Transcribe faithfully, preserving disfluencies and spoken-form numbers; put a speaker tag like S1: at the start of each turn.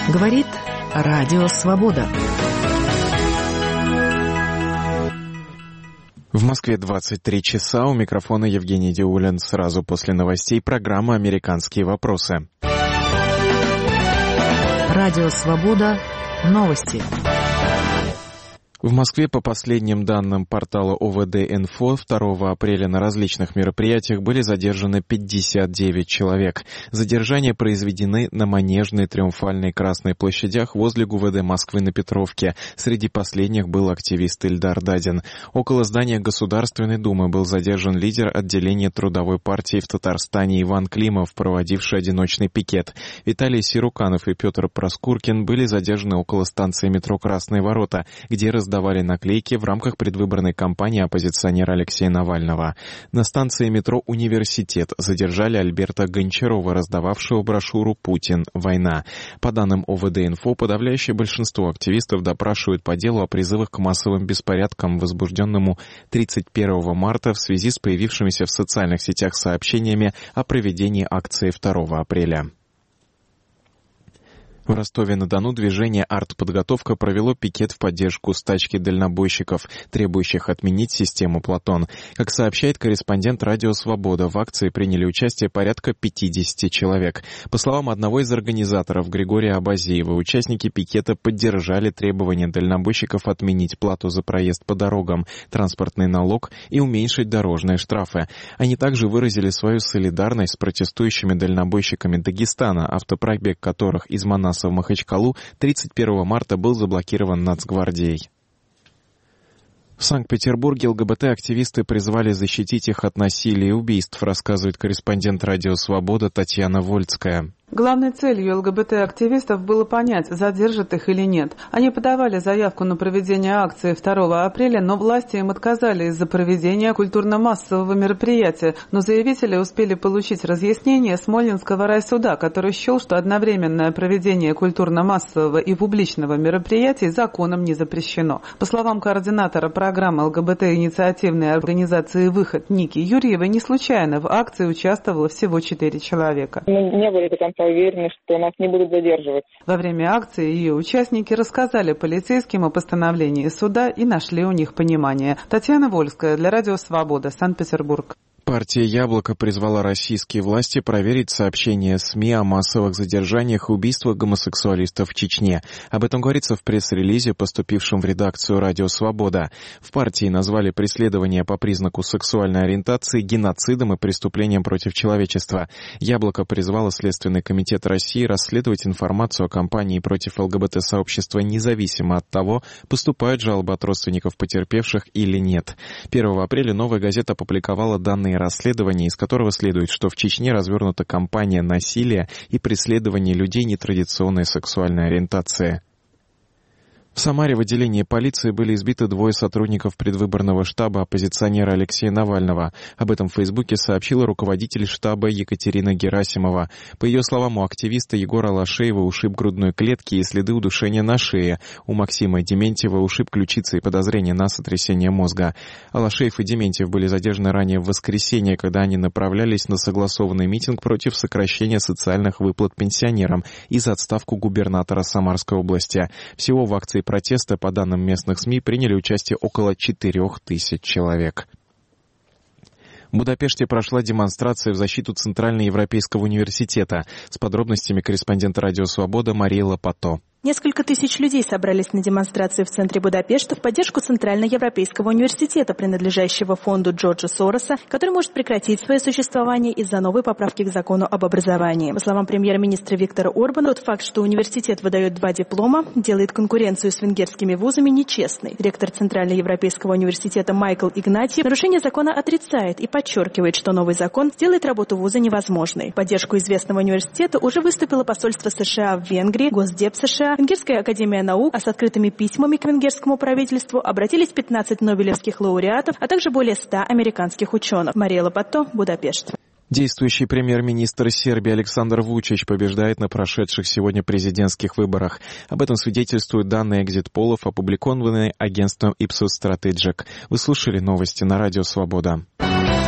S1: Говорит Радио Свобода.
S2: В Москве двадцать три часа. У микрофона Евгений Диулин. Сразу после новостей программа «Американские вопросы».
S1: Радио Свобода. Новости.
S2: В Москве, по последним данным портала о вэ дэ-Инфо, второго апреля на различных мероприятиях были задержаны пятьдесят девять человек. Задержания произведены на Манежной, Триумфальной, Красной площадях возле ГУ вэ дэ Москвы на Петровке. Среди последних был активист Ильдар Дадин. Около здания Государственной Думы был задержан лидер отделения Трудовой партии в Татарстане Иван Климов, проводивший одиночный пикет. Виталий Сируканов и Петр Проскуркин были задержаны около станции метро «Красные ворота», где раз давали наклейки в рамках предвыборной кампании оппозиционера Алексея Навального. На станции метро «Университет» задержали Альберта Гончарова, раздававшего брошюру «Путин. Война». По данным о вэ дэ-Инфо, подавляющее большинство активистов допрашивают по делу о призывах к массовым беспорядкам, возбужденному тридцать первого марта в связи с появившимися в социальных сетях сообщениями о проведении акции второго апреля. В Ростове-на-Дону движение «Артподготовка» провело пикет в поддержку стачки дальнобойщиков, требующих отменить систему «Платон». Как сообщает корреспондент «Радио Свобода», в акции приняли участие порядка пятьдесят человек. По словам одного из организаторов Григория Абазиева, участники пикета поддержали требования дальнобойщиков отменить плату за проезд по дорогам, транспортный налог и уменьшить дорожные штрафы. Они также выразили свою солидарность с протестующими дальнобойщиками Дагестана, автопробег которых из Манаса в Махачкалу тридцать первого марта был заблокирован Нацгвардией. В Санкт-Петербурге эл гэ бэ тэ-активисты призвали защитить их от насилия и убийств, рассказывает корреспондент «Радио Свобода» Татьяна Вольцкая.
S3: Главной целью эл гэ бэ тэ-активистов было понять, задержат их или нет. Они подавали заявку на проведение акции второго апреля, но власти им отказали из-за проведения культурно-массового мероприятия. Но заявители успели получить разъяснение Смольнинского райсуда, который счел, что одновременное проведение культурно-массового и публичного мероприятий законом не запрещено. По словам координатора программы эл гэ бэ тэ-инициативной организации «Выход» Ники Юрьевой, не случайно в акции участвовало всего четыре человека.
S4: Мы не были до конца уверены, что нас не будут задерживать.
S3: Во время акции ее участники рассказали полицейским о постановлении суда и нашли у них понимание. Татьяна Вольская для Радио Свобода, Санкт-Петербург.
S2: Партия «Яблоко» призвала российские власти проверить сообщения СМИ о массовых задержаниях и убийствах гомосексуалистов в Чечне. Об этом говорится в пресс-релизе, поступившем в редакцию «Радио Свобода». В партии назвали преследование по признаку сексуальной ориентации геноцидом и преступлением против человечества. «Яблоко» призвало Следственный комитет России расследовать информацию о кампании против эл гэ бэ тэ-сообщества независимо от того, поступают жалобы от родственников потерпевших или нет. первого апреля «Новая газета» опубликовала данные расследование, из которого следует, что в Чечне развернута кампания насилия и преследования людей нетрадиционной сексуальной ориентации. В Самаре в отделении полиции были избиты двое сотрудников предвыборного штаба оппозиционера Алексея Навального. Об этом в Фейсбуке сообщила руководитель штаба Екатерина Герасимова. По ее словам, у активиста Егора Алашеева ушиб грудной клетки и следы удушения на шее. У Максима Дементьева ушиб ключицы и подозрение на сотрясение мозга. Алашеев и Дементьев были задержаны ранее в воскресенье, когда они направлялись на согласованный митинг против сокращения социальных выплат пенсионерам и за отставку губернатора Самарской области. Всего в акции протеста, по данным местных СМИ, приняли участие около четырех тысяч человек. В Будапеште прошла демонстрация в защиту Центральноевропейского университета. С подробностями корреспондент «Радио Свобода» Мария Лопато.
S5: Несколько тысяч людей собрались на демонстрации в центре Будапешта в поддержку Центральноевропейского университета, принадлежащего фонду Джорджа Сороса, который может прекратить свое существование из-за новой поправки к закону об образовании. По словам премьер-министра Виктора Орбана, тот факт, что университет выдает два диплома, делает конкуренцию с венгерскими вузами нечестной. Ректор Центральноевропейского университета Майкл Игнатьев нарушение закона отрицает и подчеркивает, что новый закон сделает работу вуза невозможной. В поддержку известного университета уже выступило посольство США в Венгрии, Госдеп США, Венгерская академия наук, а с открытыми письмами к венгерскому правительству обратились пятнадцать нобелевских лауреатов, а также более ста американских ученых. Мария Лопато, Будапешт.
S2: Действующий премьер-министр Сербии Александр Вучич побеждает на прошедших сегодня президентских выборах. Об этом свидетельствуют данные экзит-полов, опубликованные агентством Ipsos Strategic. Вы слушали новости на Радио Свобода.